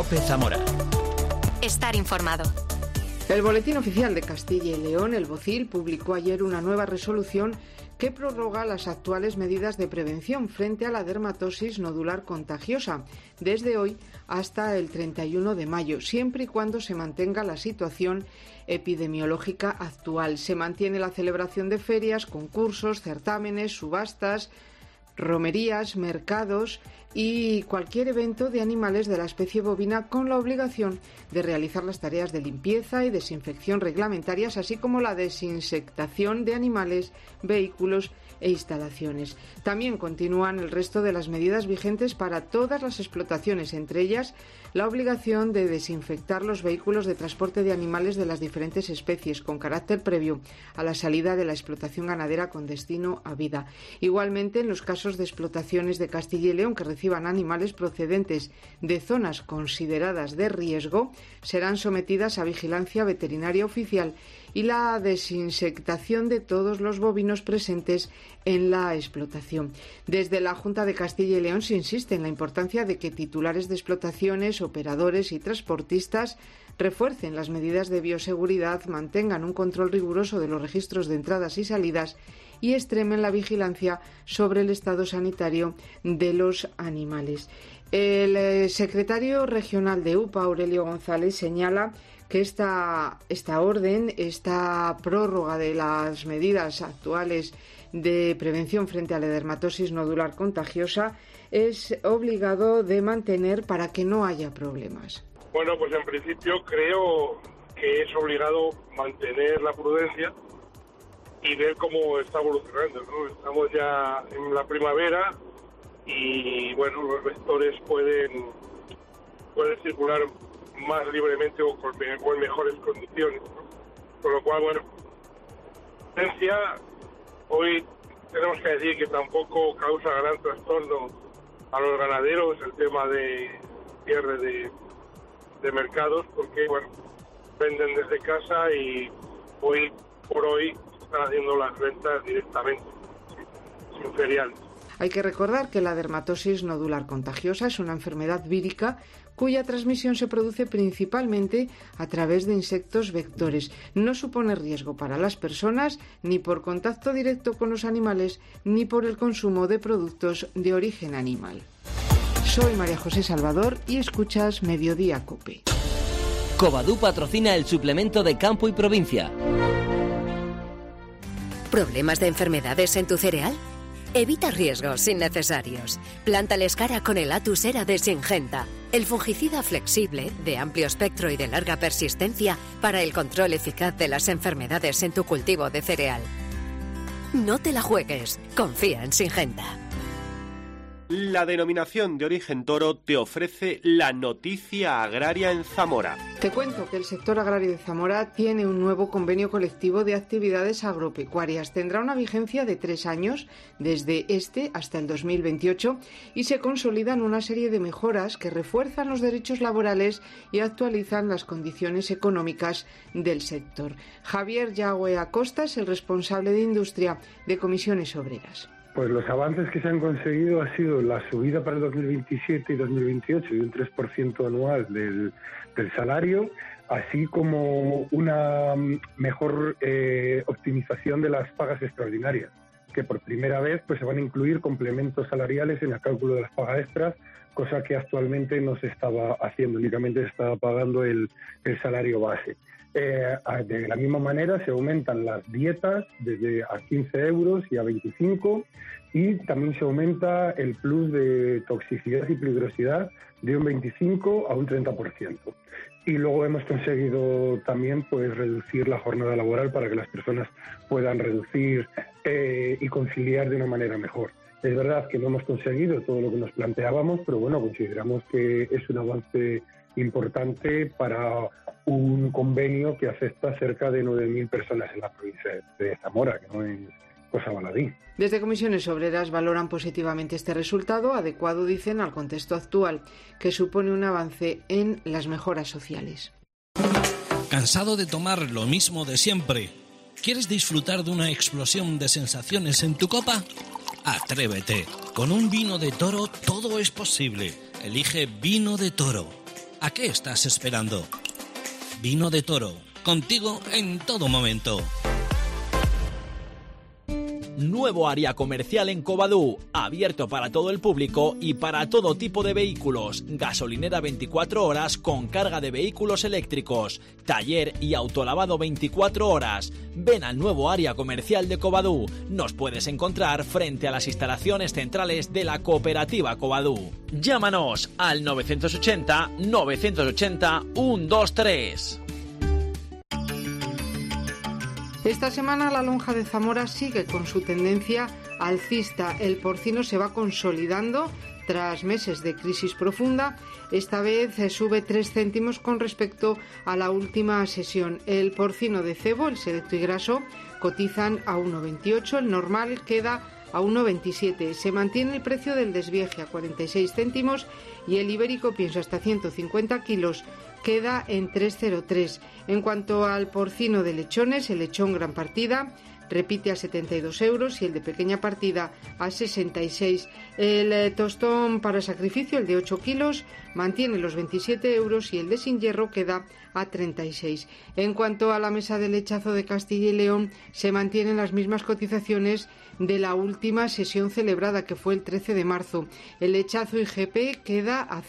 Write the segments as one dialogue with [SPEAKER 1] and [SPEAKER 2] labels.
[SPEAKER 1] COPE Zamora.
[SPEAKER 2] Estar informado.
[SPEAKER 3] El Boletín Oficial de Castilla y León, el BOCIL, publicó ayer una nueva resolución que prorroga las actuales medidas de prevención frente a la dermatosis nodular contagiosa desde hoy hasta el 31 de mayo, siempre y cuando se mantenga la situación epidemiológica actual. Se mantiene la celebración de ferias, concursos, certámenes, subastas, romerías, mercados y cualquier evento de animales de la especie bovina, con la obligación de realizar las tareas de limpieza y desinfección reglamentarias, así como la desinsectación de animales, vehículos e instalaciones. También continúan el resto de las medidas vigentes para todas las explotaciones, entre ellas la obligación de desinfectar los vehículos de transporte de animales de las diferentes especies con carácter previo a la salida de la explotación ganadera con destino a vida. Igualmente, en los casos de explotaciones de Castilla y León que reciban animales procedentes de zonas consideradas de riesgo, serán sometidas a vigilancia veterinaria oficial y la desinsectación de todos los bovinos presentes en la explotación. Desde la Junta de Castilla y León se insiste en la importancia de que titulares de explotaciones, operadores y transportistas refuercen las medidas de bioseguridad, mantengan un control riguroso de los registros de entradas y salidas y extremen la vigilancia sobre el estado sanitario de los animales. El secretario regional de UPA, Aurelio González, señala que esta orden, esta prórroga de las medidas actuales de prevención frente a la dermatosis nodular contagiosa es obligado de mantener para que no haya problemas.
[SPEAKER 4] Bueno, pues en principio creo que es obligado mantener la prudencia y ver cómo está evolucionando, ¿no? Estamos ya en la primavera y bueno, los vectores pueden circular más libremente o en mejores condiciones, ¿no? Con lo cual, bueno, prudencia. Hoy tenemos que decir que tampoco causa gran trastorno a los ganaderos el tema de cierre de mercados, porque bueno, venden desde casa y hoy por hoy están haciendo las ventas directamente, sin feriales.
[SPEAKER 3] Hay que recordar que la dermatosis nodular contagiosa es una enfermedad vírica cuya transmisión se produce principalmente a través de insectos vectores. No supone riesgo para las personas ni por contacto directo con los animales ni por el consumo de productos de origen animal. Soy María José Salvador y escuchas Mediodía COPE.
[SPEAKER 1] Covadú patrocina el suplemento de Campo y Provincia.
[SPEAKER 2] ¿Problemas de enfermedades en tu cereal? Evita riesgos innecesarios. Plántales cara con el Atus Era de Syngenta, el fungicida flexible, de amplio espectro y de larga persistencia para el control eficaz de las enfermedades en tu cultivo de cereal. No te la juegues, confía en Syngenta.
[SPEAKER 5] La denominación de origen toro te ofrece la noticia agraria en Zamora.
[SPEAKER 3] Te cuento que el sector agrario de Zamora tiene un nuevo convenio colectivo de actividades agropecuarias. Tendrá una vigencia de 3 años, desde este hasta el 2028, y se consolidan una serie de mejoras que refuerzan los derechos laborales y actualizan las condiciones económicas del sector. Javier Yagüe Acosta es el responsable de Industria de Comisiones Obreras.
[SPEAKER 6] Pues los avances que se han conseguido ha sido la subida para el 2027 y 2028 de un 3% anual del salario, así como una mejor optimización de las pagas extraordinarias, que por primera vez pues se van a incluir complementos salariales en el cálculo de las pagas extras, cosa que actualmente no se estaba haciendo, únicamente se estaba pagando el salario base. De la misma manera se aumentan las dietas desde a 15 euros y a 25, y también se aumenta el plus de toxicidad y peligrosidad de un 25 a un 30%. Y luego hemos conseguido también pues reducir la jornada laboral para que las personas puedan reducir y conciliar de una manera mejor. Es verdad que no hemos conseguido todo lo que nos planteábamos, pero bueno, consideramos que es un avance importante para un convenio que afecta a cerca de 9.000 personas en la provincia de Zamora, que no es cosa baladí.
[SPEAKER 3] Desde Comisiones Obreras valoran positivamente este resultado, adecuado, dicen, al contexto actual, que supone un avance en las mejoras sociales.
[SPEAKER 7] ¿Cansado de tomar lo mismo de siempre? ¿Quieres disfrutar de una explosión de sensaciones en tu copa? Atrévete. Con un vino de toro todo es posible. Elige Vino de Toro. ¿A qué estás esperando? Vino de Toro, contigo en todo momento.
[SPEAKER 8] Nuevo área comercial en Covadú, abierto para todo el público y para todo tipo de vehículos. Gasolinera 24 horas con carga de vehículos eléctricos. Taller y autolavado 24 horas. Ven al nuevo área comercial de Covadú. Nos puedes encontrar frente a las instalaciones centrales de la cooperativa Covadú. Llámanos al 980 980 123.
[SPEAKER 3] Esta semana la lonja de Zamora sigue con su tendencia alcista. El porcino se va consolidando tras meses de crisis profunda. Esta vez sube 3 céntimos con respecto a la última sesión. El porcino de cebo, el selecto y graso, cotizan a 1,28, el normal queda a 1,27. Se mantiene el precio del desvieje a 46 céntimos y el ibérico, pienso hasta 150 kilos, queda en 3,03. En cuanto al porcino de lechones, el lechón gran partida repite a 72 euros y el de pequeña partida a 66. El tostón para sacrificio, el de 8 kilos, mantiene los 27 euros y el de sin hierro queda a 36. En cuanto a la mesa de lechazo de Castilla y León, se mantienen las mismas cotizaciones de la última sesión celebrada, que fue el 13 de marzo. El lechazo IGP queda a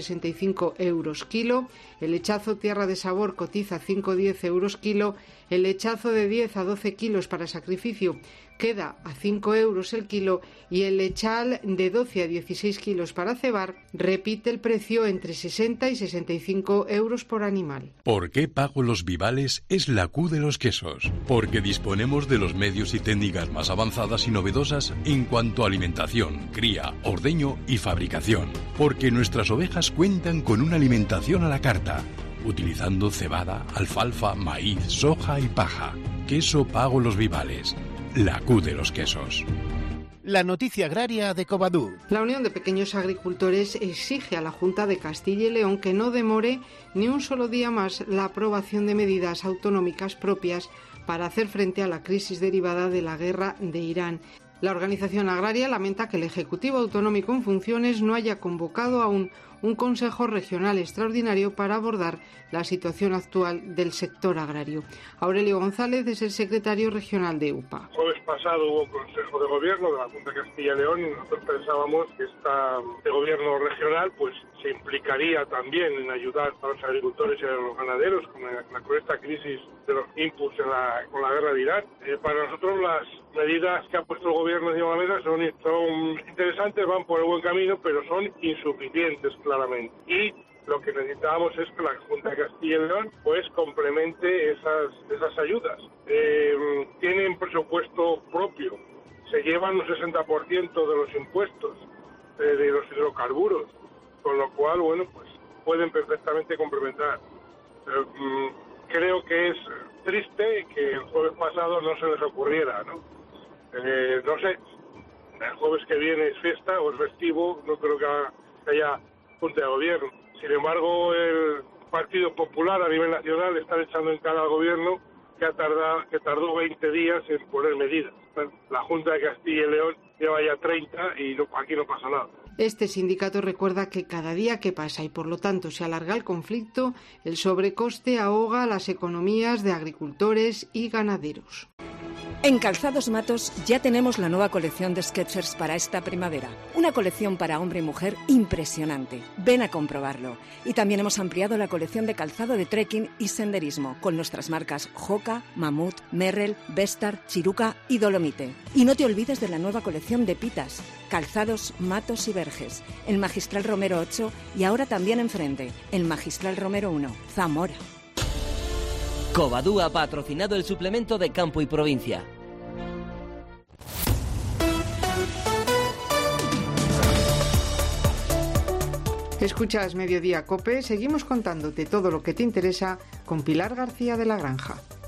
[SPEAKER 3] 5,65 euros kilo, el lechazo Tierra de Sabor cotiza a 5,10 euros kilo, el lechazo de 10 a 12 kilos para sacrificio queda a 5 euros el kilo y el lechal de 12 a 16 kilos para cebar repite el precio entre 60 y 65 euros por animal.
[SPEAKER 9] ¿Por qué pago los Vivales? Es la Q de los quesos. Porque disponemos de los medios y técnicas más avanzadas y novedosas en cuanto a alimentación, cría, ordeño y fabricación. Porque nuestras ovejas cuentan con una alimentación a la carta, utilizando cebada, alfalfa, maíz, soja y paja. Queso Pago Los Vivales, la Q de los quesos.
[SPEAKER 10] La noticia agraria de Covadú.
[SPEAKER 3] La Unión de Pequeños Agricultores exige a la Junta de Castilla y León que no demore ni un solo día más la aprobación de medidas autonómicas propias para hacer frente a la crisis derivada de la guerra de Irán. La organización agraria lamenta que el Ejecutivo Autonómico en funciones no haya convocado aún un Consejo Regional Extraordinario para abordar la situación actual del sector agrario. Aurelio González es el secretario regional de UPA.
[SPEAKER 4] El jueves pasado hubo Consejo de Gobierno de la Junta de Castilla y León y nosotros pensábamos que este gobierno regional pues se implicaría también en ayudar a los agricultores y a los ganaderos con esta crisis de los inputs con la guerra de Irán. Para nosotros las medidas que ha puesto el gobierno de Ibarra son interesantes, van por el buen camino, pero son insuficientes claramente. Y lo que necesitábamos es que la Junta de Castilla y León pues complemente esas ayudas. Tienen presupuesto propio, se llevan un 60% de los impuestos de los hidrocarburos, con lo cual, bueno, pues pueden perfectamente complementar. Creo que es triste que el jueves pasado no se les ocurriera, ¿no? No sé, el jueves que viene es fiesta o es festivo, no creo que haya Junta de Gobierno. Sin embargo, el Partido Popular a nivel nacional está echando en cara al Gobierno que tardó 20 días en poner medidas. La Junta de Castilla y León lleva ya 30 y aquí no pasa nada.
[SPEAKER 3] Este sindicato recuerda que cada día que pasa y por lo tanto se alarga el conflicto, el sobrecoste ahoga las economías de agricultores y ganaderos.
[SPEAKER 11] En Calzados Matos ya tenemos la nueva colección de Skechers para esta primavera. Una colección para hombre y mujer impresionante. Ven a comprobarlo. Y también hemos ampliado la colección de calzado de trekking y senderismo con nuestras marcas Hoka, Mamut, Merrell, Vestar, Chiruca y Dolomite. Y no te olvides de la nueva colección de pitas. Calzados Matos y Verges. El Magistral Romero 8 y ahora también enfrente, el Magistral Romero 1, Zamora.
[SPEAKER 1] Covadú ha patrocinado el suplemento de Campo y Provincia.
[SPEAKER 3] Escuchas Mediodía COPE, seguimos contándote todo lo que te interesa con Pilar García de la Granja.